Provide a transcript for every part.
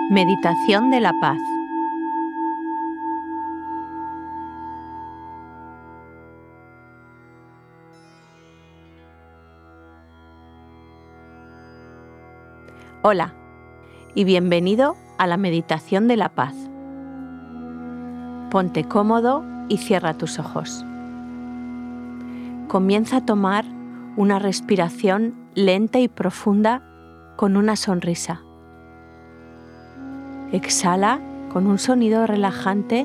Meditación de la paz. Hola y bienvenido a la meditación de la paz. Ponte cómodo y cierra tus ojos. Comienza a tomar una respiración lenta y profunda con una sonrisa. Exhala con un sonido relajante.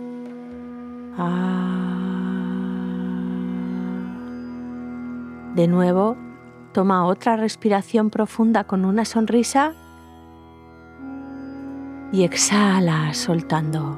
De nuevo, toma otra respiración profunda con una sonrisa y exhala soltando.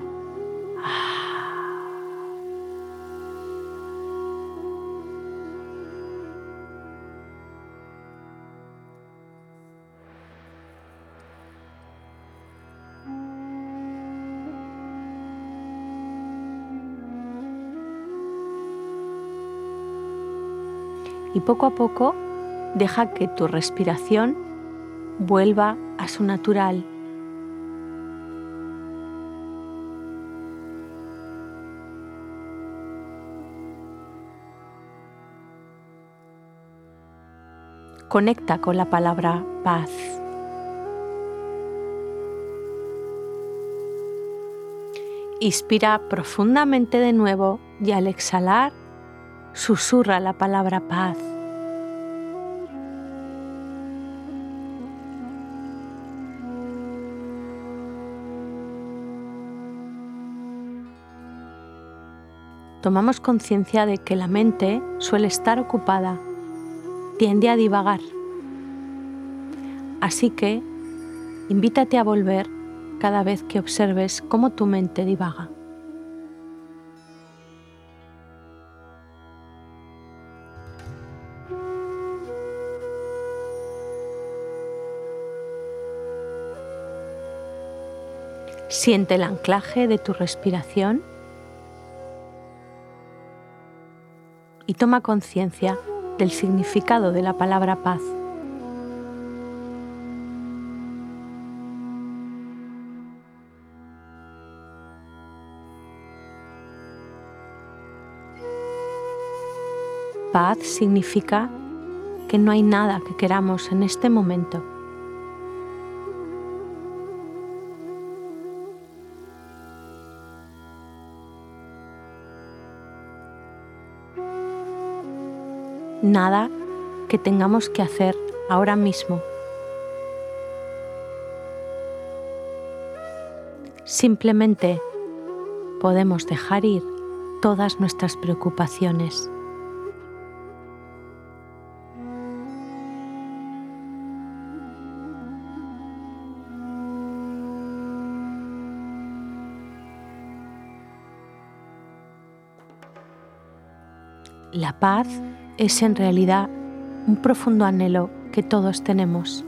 Y poco a poco deja que tu respiración vuelva a su natural. Conecta con la palabra paz. Inspira profundamente de nuevo y al exhalar, susurra la palabra paz. Tomamos conciencia de que la mente suele estar ocupada, tiende a divagar. Así que invítate a volver cada vez que observes cómo tu mente divaga. Siente el anclaje de tu respiración y toma conciencia del significado de la palabra paz. Paz significa que no hay nada que queramos en este momento. Nada que tengamos que hacer ahora mismo. Simplemente podemos dejar ir todas nuestras preocupaciones. La paz es en realidad un profundo anhelo que todos tenemos.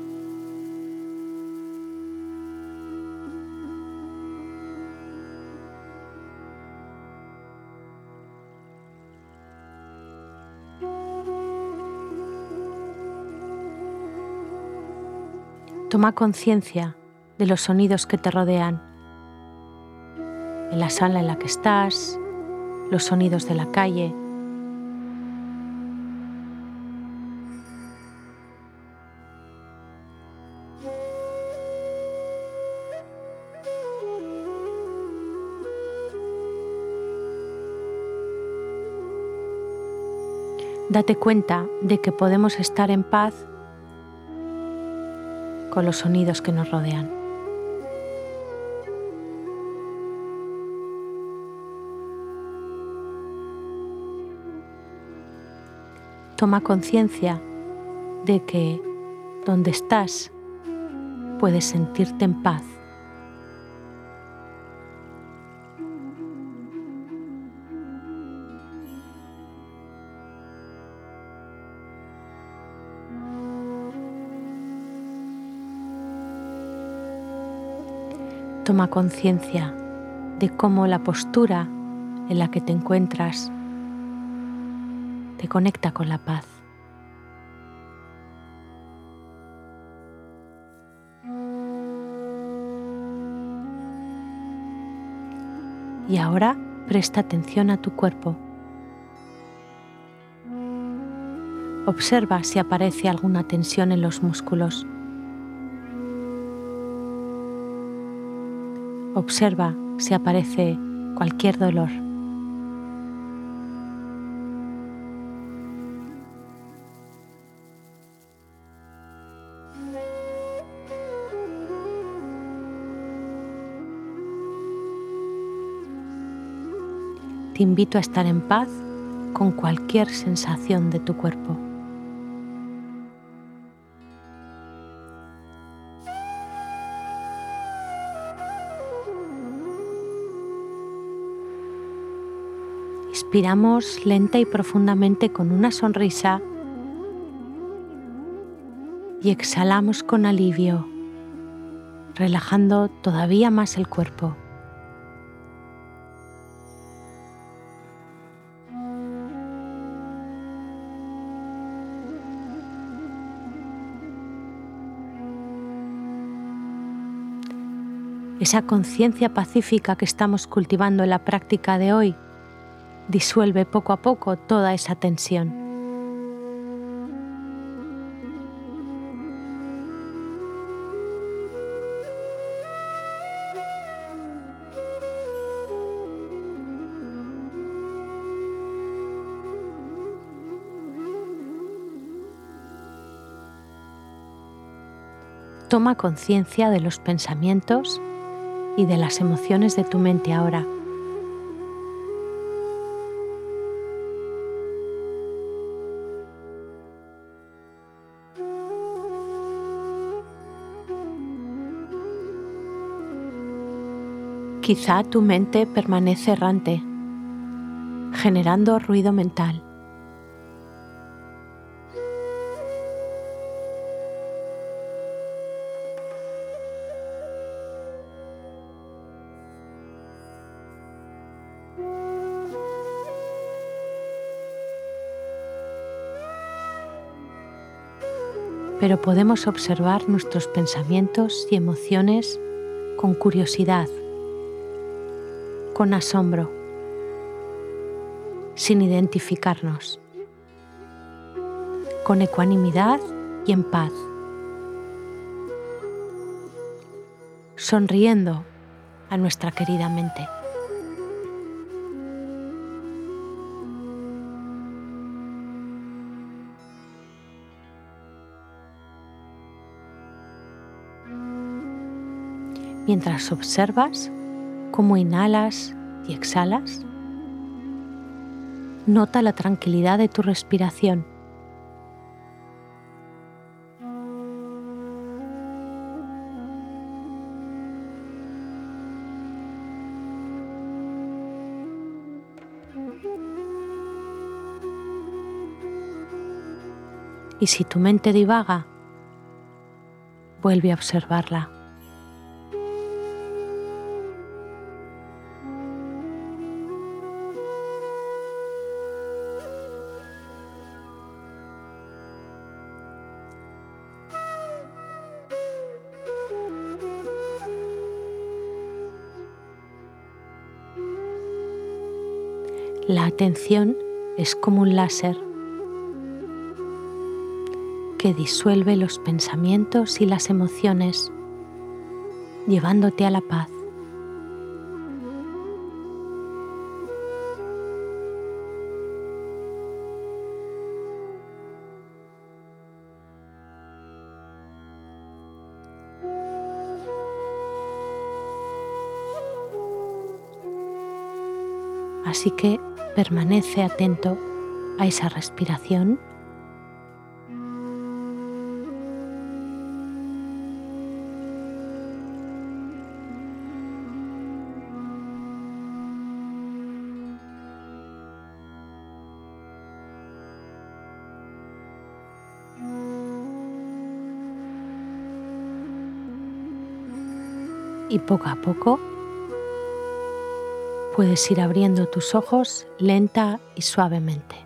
Toma conciencia de los sonidos que te rodean, en la sala en la que estás, los sonidos de la calle. Date cuenta de que podemos estar en paz con los sonidos que nos rodean. Toma conciencia de que donde estás puedes sentirte en paz. Toma conciencia de cómo la postura en la que te encuentras te conecta con la paz. Y ahora presta atención a tu cuerpo. Observa si aparece alguna tensión en los músculos. Observa si aparece cualquier dolor. Te invito a estar en paz con cualquier sensación de tu cuerpo. Inspiramos lenta y profundamente con una sonrisa y exhalamos con alivio, relajando todavía más el cuerpo. Esa conciencia pacífica que estamos cultivando en la práctica de hoy disuelve poco a poco toda esa tensión. Toma conciencia de los pensamientos y de las emociones de tu mente ahora. Quizá tu mente permanece errante, generando ruido mental. Pero podemos observar nuestros pensamientos y emociones con curiosidad, con asombro, sin identificarnos, con ecuanimidad y en paz, sonriendo a nuestra querida mente. Mientras observas cómo inhalas y exhalas, nota la tranquilidad de tu respiración. Y si tu mente divaga, vuelve a observarla. La atención es como un láser que disuelve los pensamientos y las emociones, llevándote a la paz. Así que permanece atento a esa respiración . Y poco a poco puedes ir abriendo tus ojos lenta y suavemente.